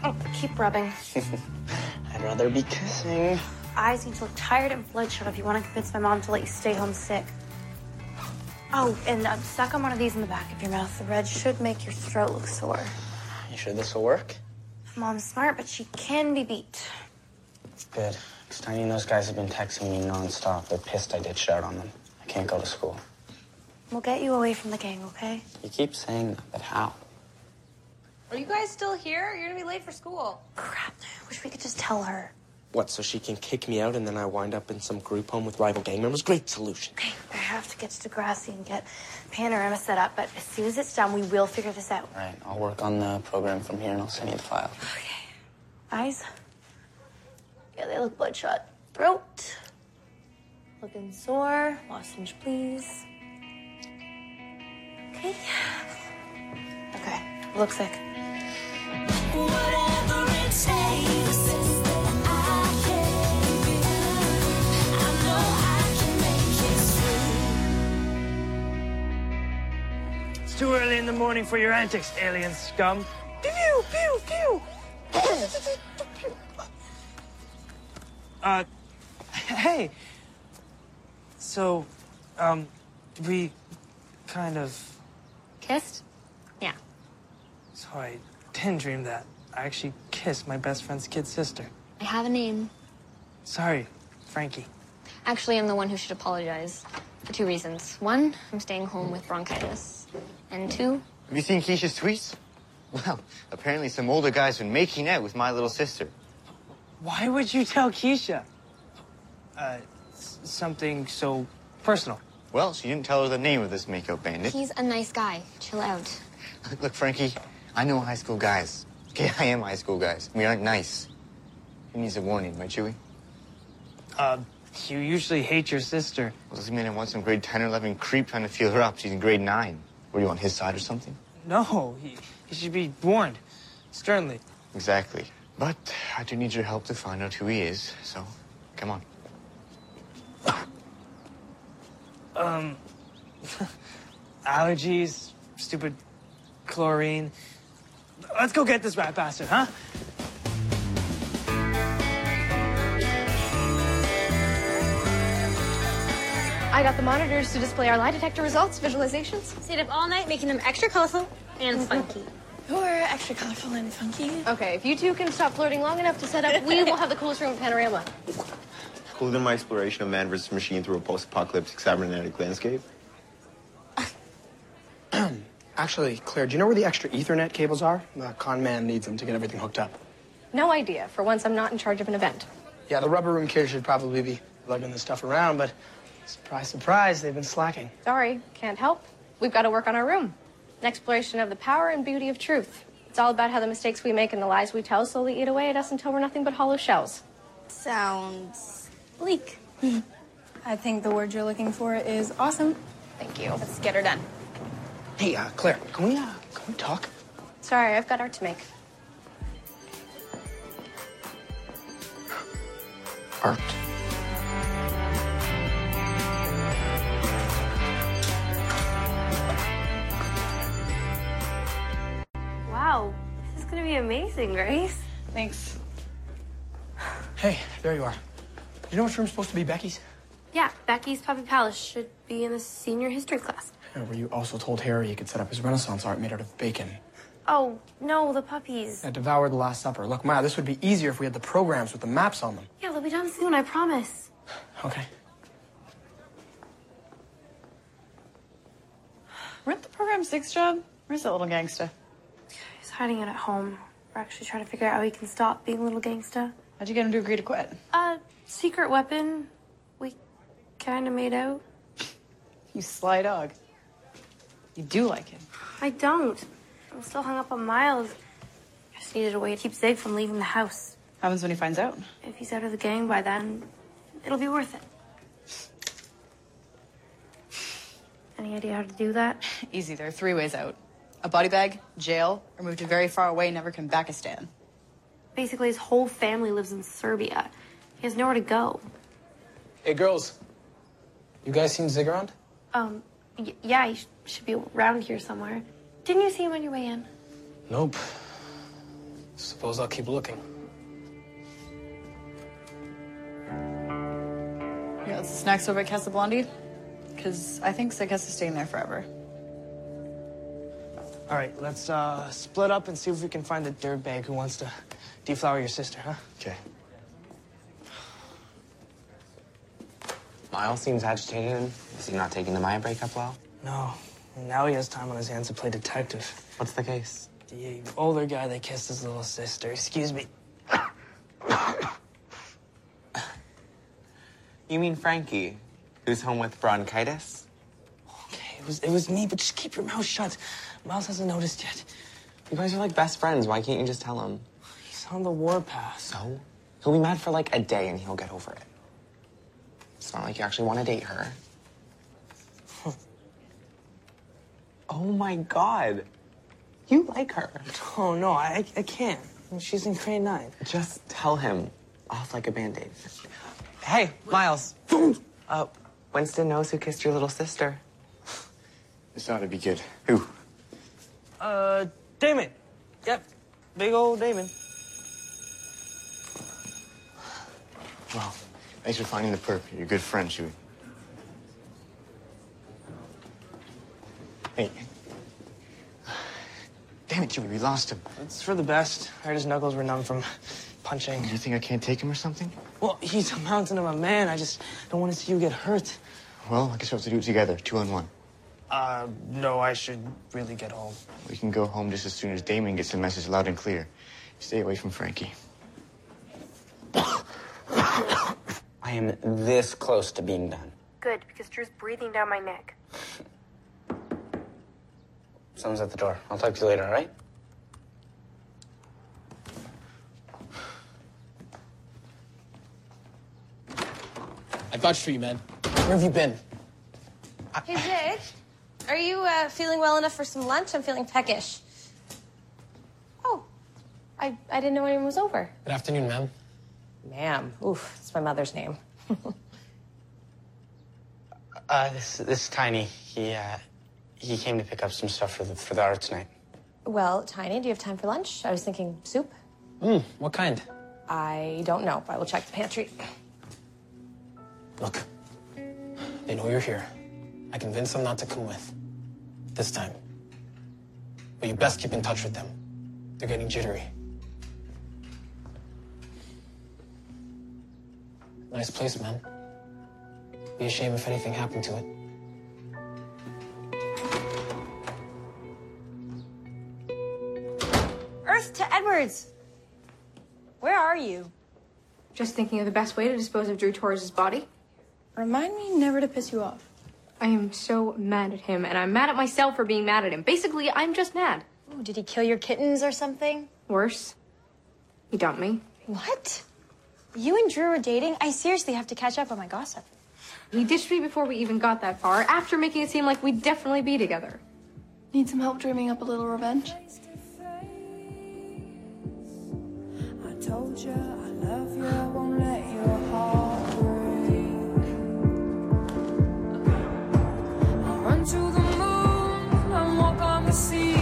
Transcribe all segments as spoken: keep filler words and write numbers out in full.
Oh, keep rubbing. I'd rather be kissing. Eyes need to look tired and bloodshot if you want to convince my mom to let you stay home sick. Oh, and uh, suck on one of these in the back of your mouth. The red should make your throat look sore. You sure this will work? Mom's smart, but she can be beat. Good. Because Tiny and those guys have been texting me nonstop. They're pissed I ditched out on them. I can't go to school. We'll get you away from the gang, okay? You keep saying that, but how? Are you guys still here? You're gonna be late for school. Crap. I wish we could just tell her. What, so she can kick me out and then I wind up in some group home with rival gang members? Great solution. Okay, I have to get to Degrassi and get Panorama set up, but as soon as it's done, we will figure this out. All right, I'll work on the program from here and I'll send you the file. Okay. Eyes? Yeah, they look bloodshot. Throat? Looking sore. Lozenge, please. Okay. Okay, look sick. Whatever it takes. Too early in the morning for your antics, alien scum. Pew, pew, pew. uh, hey. So, um, we kind of... Kissed? Yeah. So I didn't dream that. I actually kissed my best friend's kid sister. I have a name. Sorry, Frankie. Actually, I'm the one who should apologize. For two reasons. One, I'm staying home with bronchitis. And two... Have you seen Keisha's tweets? Well, apparently some older guy's been making out with my little sister. Why would you tell Keisha? Uh, something so personal. Well, she didn't tell her the name of this makeup bandit. He's a nice guy. Chill out. Look, Frankie, I know high school guys. Okay, I am high school guys. We aren't nice. He needs a warning, right, Chewie? Uh, you usually hate your sister. Well, does it mean I want some grade ten or eleven creep trying to feel her up? She's in grade nine. Were you on his side or something? No, he, he should be warned. Sternly. Exactly. But I do need your help to find out who he is, so come on. Um, allergies, stupid chlorine. Let's go get this rat bastard, huh? I got the monitors to display our lie detector results, visualizations. Stayed up all night making them extra colorful and funky. You're extra colorful and funky. Okay, if you two can stop flirting long enough to set up, we will have the coolest room at Panorama. Cooler than my exploration of man versus machine through a post-apocalyptic cybernetic landscape? Actually, Claire, do you know where the extra Ethernet cables are? The con man needs them to get everything hooked up. No idea. For once, I'm not in charge of an event. Yeah, the rubber room kids should probably be lugging this stuff around, but surprise, surprise, they've been slacking. Sorry, can't help. We've got to work on our room. An exploration of the power and beauty of truth. It's all about how the mistakes we make and the lies we tell slowly eat away at us until we're nothing but hollow shells. Sounds bleak. I think the word you're looking for is awesome. Thank you. Let's get her done. Hey, uh, Claire, can we, uh, can we talk? Sorry, I've got art to make. Art. Wow, this is gonna be amazing, Grace. Thanks. Hey, there you are. You know which room's supposed to be Becky's? Yeah, Becky's Puppy Palace should be in the senior history class. Yeah, where you also told Harry he could set up his Renaissance art made out of bacon. Oh, no, the puppies. Yeah, devour the Last Supper. Look, Maya, this would be easier if we had the programs with the maps on them. Yeah, they'll be done soon, I promise. Okay. Weren't the program six job? Where's that little gangsta? He's hiding it at home. We're actually trying to figure out how he can stop being a little gangsta. How'd you get him to agree to quit? Uh, secret weapon. We kind of made out. You sly dog. You do like him. I don't. I'm still hung up on Miles. I just needed a way to keep Zig from leaving the house. Happens when he finds out. If he's out of the gang by then, it'll be worth it. Any idea how to do that? Easy, there are three ways out. A body bag, jail, or move to very far away, never come back a Stan. Basically, his whole family lives in Serbia. He has nowhere to go. Hey, girls. You guys seen Zig around? Um, y yeah, he sh should be around here somewhere. Didn't you see him on your way in? Nope. Suppose I'll keep looking. Yeah, it's the snacks over at Casa Blondie. Because I think Sickess is staying there forever. All right, let's uh, split up and see if we can find a dirtbag who wants to deflower your sister, huh? Okay. Miles seems agitated. Is he not taking the Maya breakup well? No. And now he has time on his hands to play detective. What's the case? The older guy that kissed his little sister. Excuse me. You mean Frankie, who's home with bronchitis? Okay, it was, it was me, but just keep your mouth shut. Miles hasn't noticed yet. You guys are like best friends. Why can't you just tell him? He's on the warpath. So? He'll be mad for like a day and he'll get over it. It's not like you actually want to date her. Huh. Oh my God. You like her. Oh, no, I, I can't. She's in grade nine. Just tell him. Off like a Band-Aid. Hey, Miles. uh, Winston knows who kissed your little sister. This ought to be good. Who? Uh, Damon. Yep, big old Damon. Well, thanks for finding the perp. You're a good friend, Chewie. Hey. Damn it, Chewie, we lost him. It's for the best. I heard his knuckles were numb from punching. You think I can't take him or something? Well, he's a mountain of a man. I just don't want to see you get hurt. Well, I guess we'll have to do it together, two on one. Uh, no, I should really get home. We can go home just as soon as Damon gets the message loud and clear. Stay away from Frankie. I am this close to being done. Good, because Drew's breathing down my neck. Someone's at the door. I'll talk to you later, all right? I vouched for you, man. Where have you been? Hey, Zig, are you uh, feeling well enough for some lunch? I'm feeling peckish. Oh, I, I didn't know anyone was over. Good afternoon, ma'am. Ma'am. Oof, it's my mother's name. Uh, this, this is Tiny. He, uh, he came to pick up some stuff for the, for the arts night. Well, Tiny, do you have time for lunch? I was thinking soup. Mm, what kind? I don't know. I will check the pantry. Look, they know you're here. I convinced them not to come with. This time. But you best keep in touch with them. They're getting jittery. Nice place, man. Be a shame if anything happened to it. Earth to Edwards. Where are you? Just thinking of the best way to dispose of Drew Torres' body. Remind me never to piss you off. I am so mad at him, and I'm mad at myself for being mad at him. Basically, I'm just mad. Ooh, did he kill your kittens or something? Worse. He dumped me. What? You and Drew are dating? I seriously have to catch up on my gossip. He ditched me before we even got that far, after making it seem like we'd definitely be together. Need some help dreaming up a little revenge? I told you I love you, I won't let your heart break. I run to the moon and walk on the sea.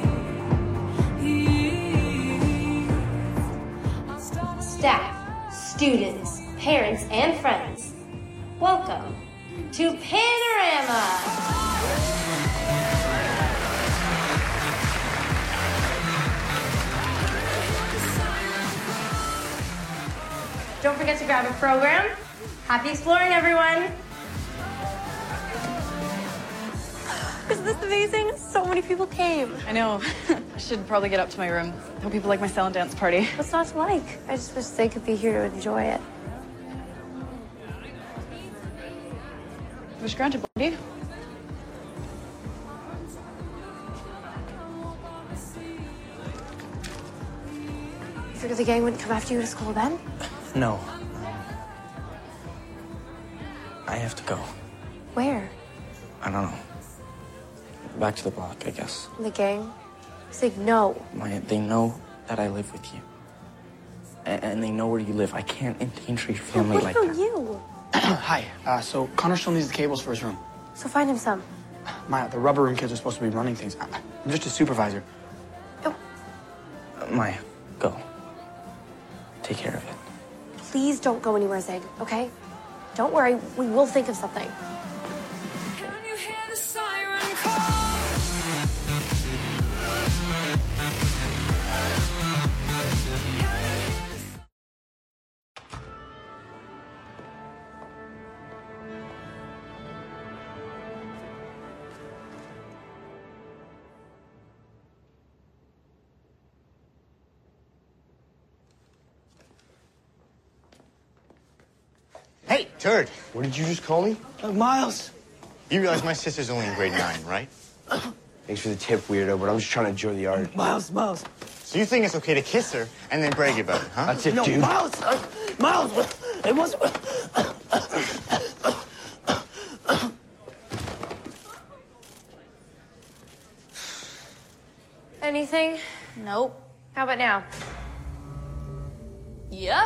Staff, students, parents, and friends, welcome to Panorama! Don't forget to grab a program. Happy exploring, everyone! Isn't this amazing? So many people came. I know. I should probably get up to my room. Tell people like my silent dance party. What's not to like? I just wish they could be here to enjoy it. Wish granted, Blondie. You figured the gang wouldn't come after you to school then? No. I have to go. Where? I don't know. Back to the block, I guess. The gang? Sig, no. Maya, they know that I live with you. And, and they know where you live. I can't endanger your family What like about that. you? Hi. Uh, so Connor still needs the cables for his room. So find him some. Maya, the rubber room kids are supposed to be running things. I, I'm just a supervisor. Oh. Uh, Maya, Go. Take care of it. Please don't go anywhere, Zig, okay? Don't worry, we will think of something. Can you hear the siren call? Hey, Turd. What did you just call me? Uh, Miles. You realize my sister's only in grade nine, right? Thanks for the tip, weirdo, but I'm just trying to enjoy the art. Miles, Miles. So you think it's okay to kiss her and then brag about it, huh? That's it, No, dude. Miles. Uh, Miles. It wasn't. Anything? Nope. How about now? Yep.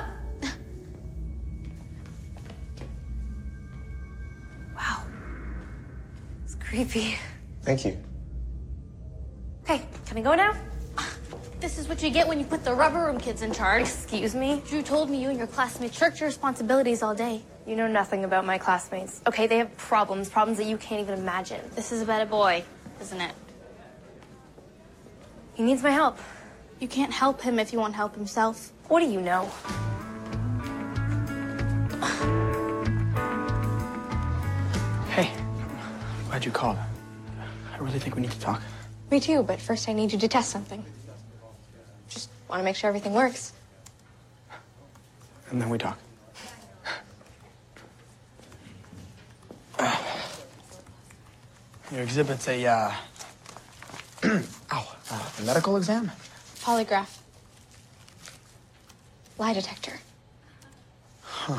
Wow. It's creepy. Thank you. Okay, can I go now? This is what you get when you put the rubber room kids in charge. Excuse me? Drew told me you and your classmates shirked your responsibilities all day. You know nothing about my classmates. Okay, they have problems, problems that you can't even imagine. This is about a boy, isn't it? He needs my help. You can't help him if he won't help himself. What do you know? Hey, I'm glad you called. I really think we need to talk. Me too, but first I need you to test something. Just want to make sure everything works. And then we talk. Your exhibit's a, uh... ow, uh, a medical exam? Polygraph. Lie detector. Huh.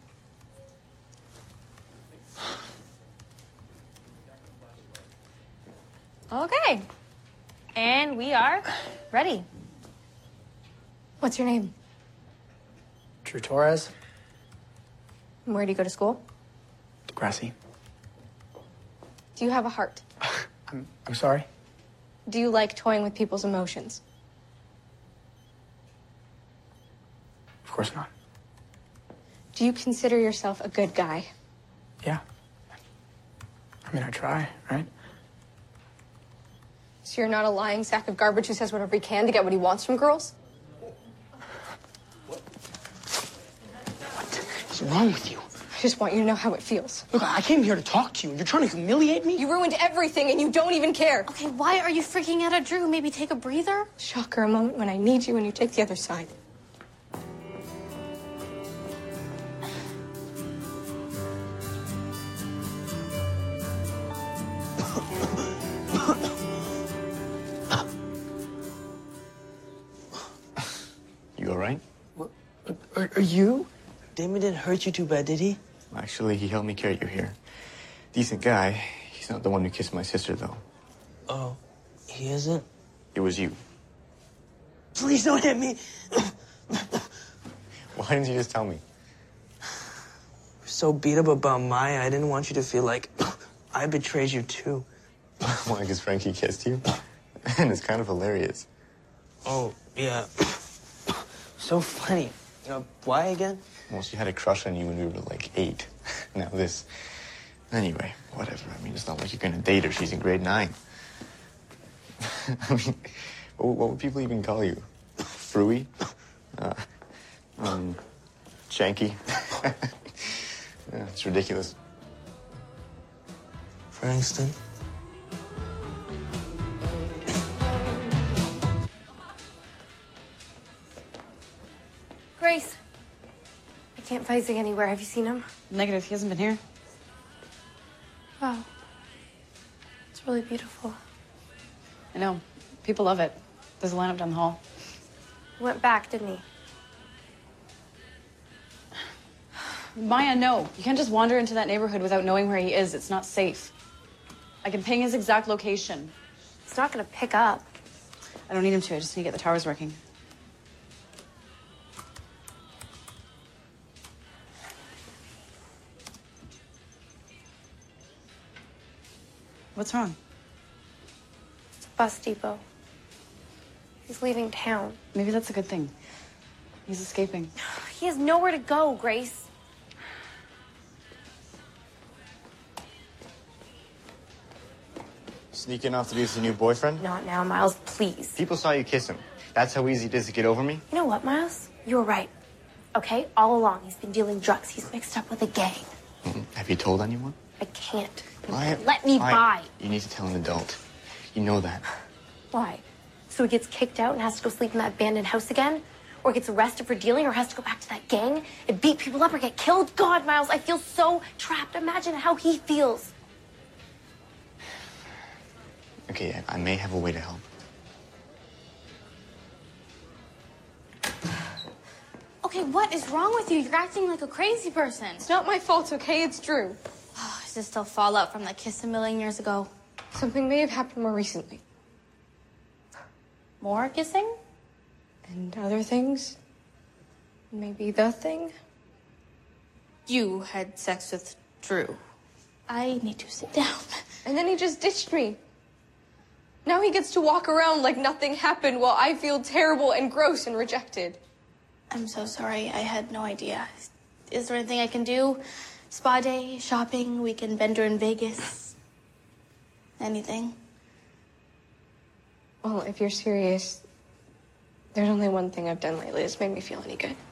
Okay. And we are ready. What's your name? Drew Torres, And where do you go to school? Degrassi. Do you have a heart? I'm, I'm sorry? Do you like toying with people's emotions? Of course not. Do you consider yourself a good guy? Yeah. I mean, I try, right? So you're not a lying sack of garbage who says whatever he can to get what he wants from girls? What's wrong with you? I just want you to know how it feels. Look, I came here to talk to you, and you're trying to humiliate me? You ruined everything and you don't even care. Okay, why are you freaking out at Drew? Maybe take a breather? Shocker, a moment when I need you and you take the other side. You all right? Are, are you? Damon didn't hurt you too bad, did he? Actually, he helped me carry you here. Decent guy. He's not the one who kissed my sister, though. Oh, he isn't? It was you. Please don't hit me. Why didn't you just tell me? So beat up about Maya, I didn't want you to feel like I betrayed you too. Why, because Frankie kissed you? And it's kind of hilarious. Oh, yeah. So funny. Uh, why again? Well, she had a crush on you when we were like eight. Now this. Anyway, whatever. I mean, it's not like you're gonna date her. She's in grade nine. I mean, what, what would people even call you? Fruity? Uh, um, Shanky? Yeah, it's ridiculous. Frankston? Grace. I can't find Zig anywhere. Have you seen him? Negative. He hasn't been here. Wow. It's really beautiful. I know. People love it. There's a lineup down the hall. He went back, didn't he? Maya, no. You can't just wander into that neighborhood without knowing where he is. It's not safe. I can ping his exact location. He's not gonna pick up. I don't need him to. I just need to get the towers working. What's wrong? Bus depot. He's leaving town. Maybe that's a good thing. He's escaping. He has nowhere to go, Grace. Sneaking off to be with your new boyfriend? Not now, Miles, please. People saw you kiss him. That's how easy it is to get over me? You know what, Miles? You were right. Okay, all along, he's been dealing drugs. He's mixed up with a gang. Mm-hmm. Have you told anyone? I can't. Why? Let me Why? by. You need to tell an adult. You know that. Why? So he gets kicked out and has to go sleep in that abandoned house again? Or gets arrested for dealing, or has to go back to that gang and beat people up or get killed? God, Miles, I feel so trapped. Imagine how he feels. Okay, I, I may have a way to help. Okay, what is wrong with you? You're acting like a crazy person. It's not my fault, okay? It's Drew. Oh, is this still fallout from that kiss a million years ago? Something may have happened more recently. More kissing? And other things? Maybe the thing? You had sex with Drew. I need to sit down. And then he just ditched me. Now he gets to walk around like nothing happened while I feel terrible and gross and rejected. I'm so sorry. I had no idea. Is there anything I can do? Spa day, shopping, weekend bender in Vegas? Anything? Well, if you're serious, there's only one thing I've done lately that's made me feel any good.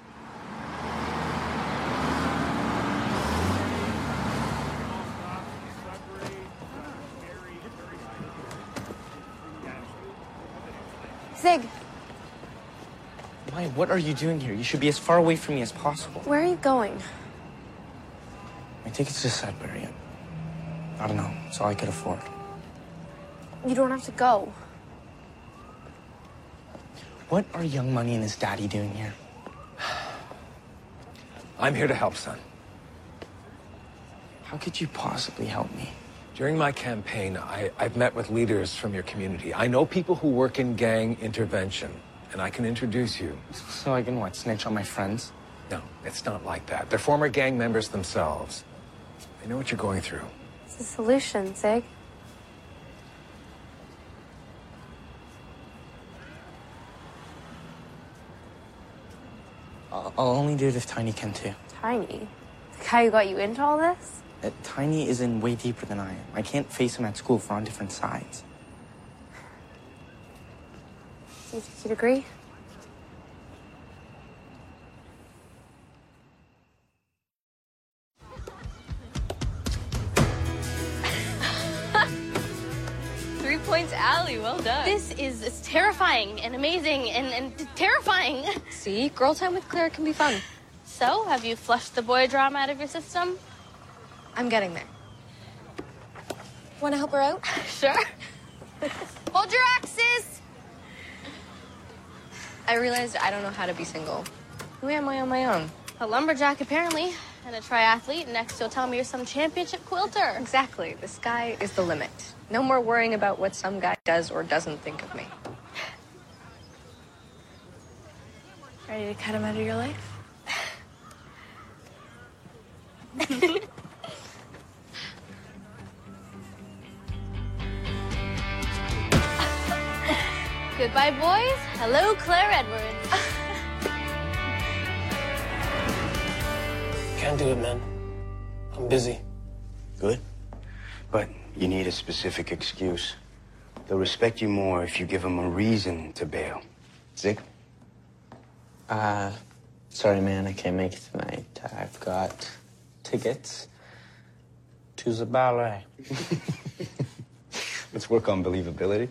Zig, Maya, what are you doing here? You should be as far away from me as possible. where are you going? My ticket's to Sudbury. I don't know. It's all I could afford. You don't have to go. What are Young Money and his daddy doing here? I'm here to help, son. How could you possibly help me? During my campaign, I, I've met with leaders from your community. I know people who work in gang intervention, and I can introduce you. So I can what, snitch on my friends? No, it's not like that. They're former gang members themselves. They know what you're going through. It's a solution, Zig. I'll, I'll only do it if Tiny can too. Tiny? The guy who got you into all this? Uh, Tiny is in way deeper than I am. I can't face him at school if we're on different sides. Do you think you'd agree? Three points alley, well done. This is it's terrifying and amazing and, and terrifying. See, girl time with Claire can be fun. So, have you flushed the boy drama out of your system? I'm getting there. Want to help her out? Sure. Hold your axes! I realized I don't know how to be single. Who am I on my own? A lumberjack, apparently, and a triathlete. Next, you'll tell me you're some championship quilter. Exactly. The sky is the limit. No more worrying about what some guy does or doesn't think of me. Ready to cut him out of your life? Goodbye, boys. Hello, Claire Edwards. Can't do it, man. I'm busy. Good. But you need a specific excuse. They'll respect you more if you give them a reason to bail. Zig? Uh, sorry, man, I can't make it tonight. I've got tickets to the ballet. Let's work on believability.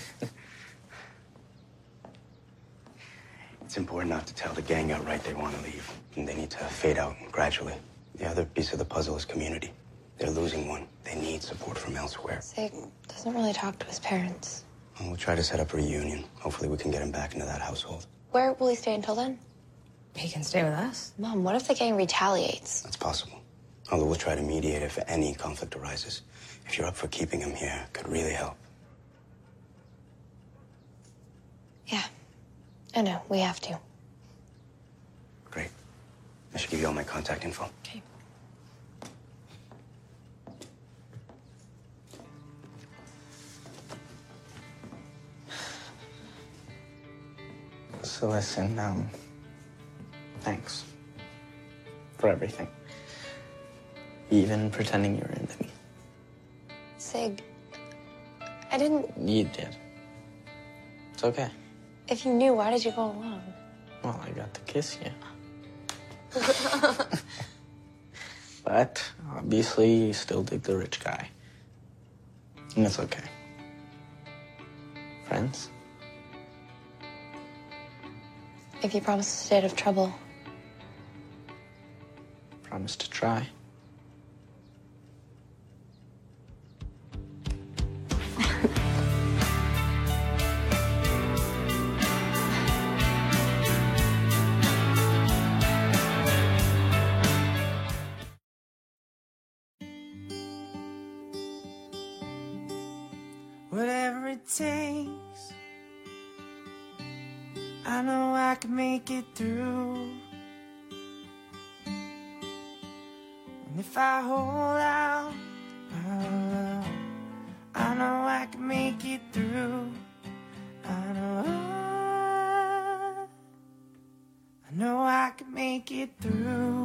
It's important not to tell the gang outright they want to leave. And they need to fade out gradually. The other piece of the puzzle is community. They're losing one. They need support from elsewhere. Zig doesn't really talk to his parents. And we'll try to set up a reunion. Hopefully we can get him back into that household. Where will he stay until then? He can stay with us. Mom, what if the gang retaliates? That's possible. Although we'll try to mediate if any conflict arises. If you're up for keeping him here, it could really help. Yeah. I know. We have to. Great. I should give you all my contact info. Okay. So listen, um, thanks for everything. Even pretending you were into me. Sig, I didn't... You did. It's okay. If you knew, why did you go along? Well, I got to kiss you. But, obviously, you still dig the rich guy. And it's okay. Friends? If you promise to stay out of trouble. Promise to try. Whatever it takes, I know I can make it through. And if I hold out my love, I know I can make it through. I know I, I know I can make it through.